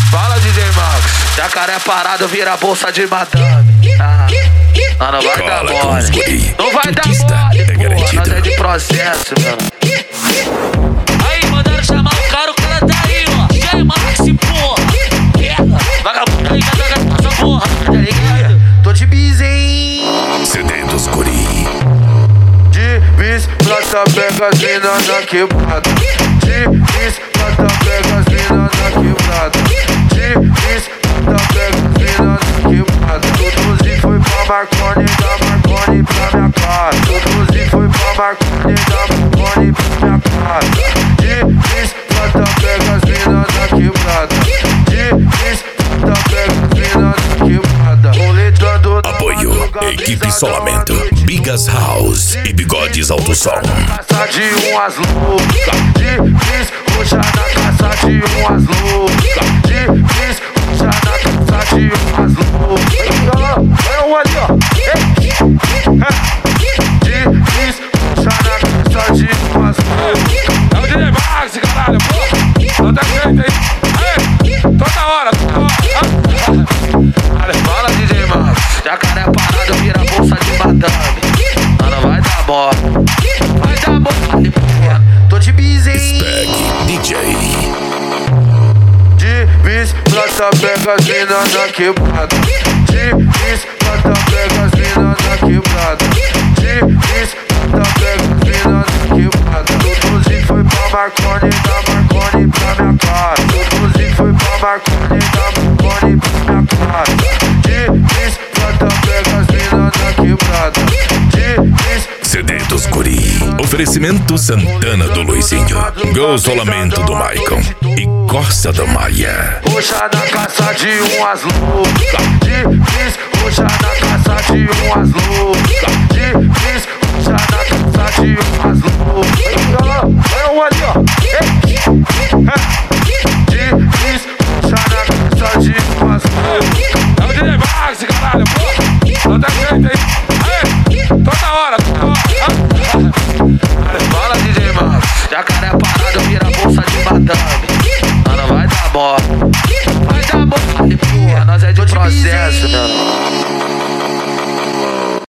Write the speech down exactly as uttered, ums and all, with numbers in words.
Fala, D J Max. Jacaré parado vira bolsa de madame. Ah, ah, não vai Cola dar com os mole. guri. Não vai dar Conquista mole, é porra. garantido. Nós é de processo, mano. Aí, mandaram chamar o cara, o cara tá aí, ó. D J Max, porra. Pega, vagabundo aí, vai essa porra, tá ligado? Tô de bis, hein? C D dos guri. De bis, plata, pega as mina na quebrada. De bis, plata, pega as mina na quebrada. De bis, plata, pega as mina na quebrada. Tudo foi pra Marconi, da Marconi pra minha casa. Tudo foi pra Marconi, da Marconi pra minha casa. De bis, plata, pega as mina na quebrada. De bis, plata, pega as mina na quebrada. Roletando Apoio, equipe isolamento, Bigas House e Bigodes Alto Som. Caça de umas loucas, de bis, roxa na caça de umas loucas, de bis, roxa na caça de umas loucas. Olha o ali, ó. De bis, roxa na caça de umas loucas. É o D J Max, caralho, pô. Não tá jeito aí. Toda hora, toda hora. Fala, D J Max. Jacaré parado vira bolsa de madame. Mano, vai dar mole. Vai dar mole, porra. Tô de bis, hein? Spec D J. De bis, plata, pega as mina na quebrada. De bis, plata, pega as mina na quebrada. De bis, plata, pega as mina na quebrada. Tudo foi pra Marconi, da Marconi pra minha casa. Tudo foi pra Marconi, da Marconi pra minha casa. De bis, plata, pega as mina na quebrada. De bis, C D dos guri. Oferecimento Santana do Luizinho. Gozamento do Maicon. E Corsa da Maia. roxa na caça de umas loucas. De bis, roxa na caça de umas loucas. De bis, roxa na caça de umas loucas. Olha o ali, ó. De bis, roxa na caça de umas loucas. É o D J Max, caralho, pô. Não tá jeito aí. Toda hora, toda hora. Fala, D J Max. Jacaré parado vira bolsa de madame. Mano, vai dar mole. Vai dar mole, porra. Nós é de processo, mano.